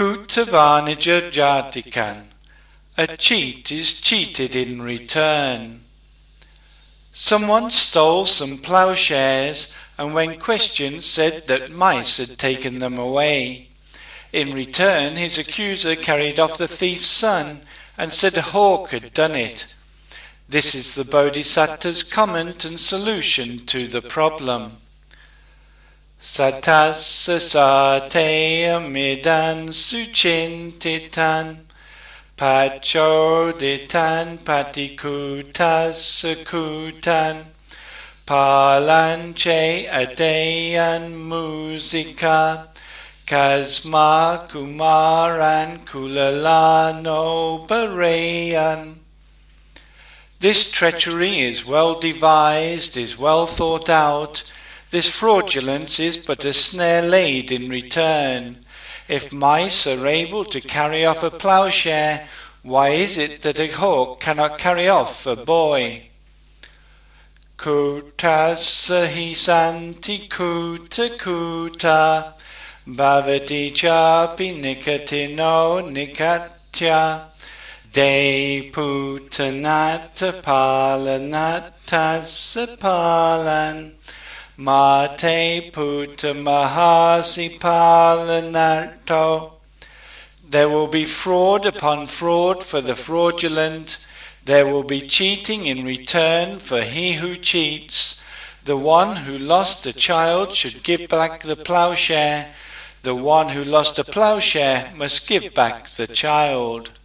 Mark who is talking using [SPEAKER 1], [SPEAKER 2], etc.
[SPEAKER 1] Kutavanija Jatikan. A cheat is cheated in return. Someone stole some ploughshares and when questioned said that mice had taken them away. In return his accuser carried off the thief's son and said a hawk had done it. This is the Bodhisattva's comment and solution to the problem. Satassa sate amidan suchintitan Pachoditan patikutas sakutan Palanche adeyan musika Kasma kumaran kulalano barayan. This treachery is well devised, is well thought out. This fraudulence is but a snare laid in return. If mice are able to carry off a ploughshare, why is it that a hawk cannot carry off a boy? Kutasa hisanti kuta kuta bhavati chapi nikatino nikatya de putanata palanata sapalan Mate puta mahasi palanarto. There will be fraud upon fraud for the fraudulent. There will be cheating in return for he who cheats. The one who lost a child should give back the ploughshare. The one who lost a ploughshare must give back the child.